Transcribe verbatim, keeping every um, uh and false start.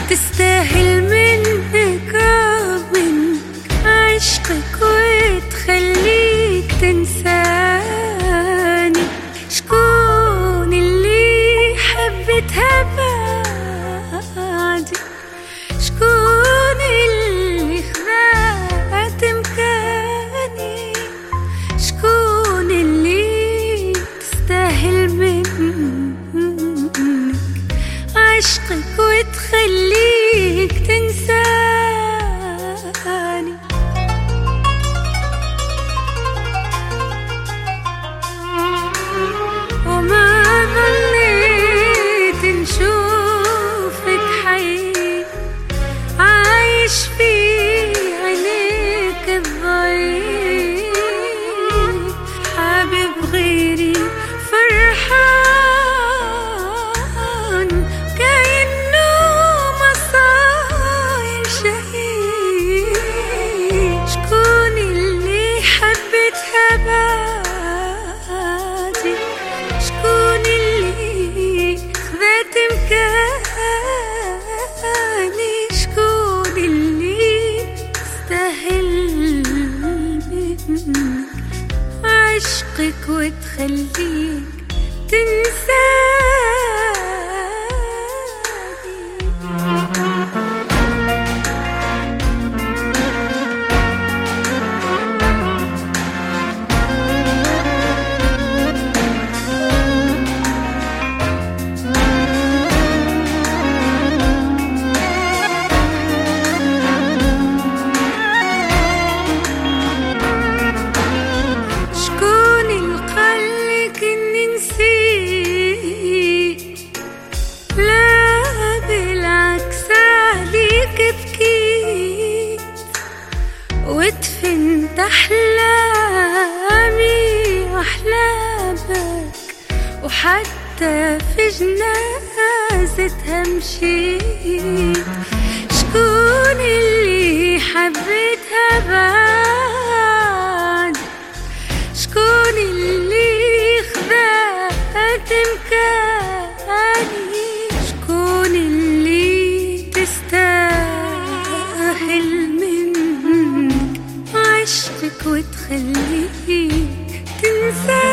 تستاهل منك منك عشقك وتخليك تنساني. شكون اللي حبتها بعدي؟ شكون اللي خذات مكاني؟ شكون اللي تستاهل منك عشقك وتخليك تنساني؟ وما ظنيت نشوفك حي عايش في عينيك الضعيف، حابب غيري فرحان كأنه ما صاير شهيد. شكون اللي حبتها بعدي؟ شكون اللي خذات مكاني؟ شكون اللي تستاهل منك عشقك وتخليك تنساني؟ شكون القلك اني نسيت؟ لا بالعكس عليك بكيت ودفنت احلامي واحلامك، وحتى في جنازتها مشيت. شكون اللي حبيتها بعد؟ شكون اللي خذات مكاني؟ شكون اللي تستاهل منك عشقك وتخليك تنساني؟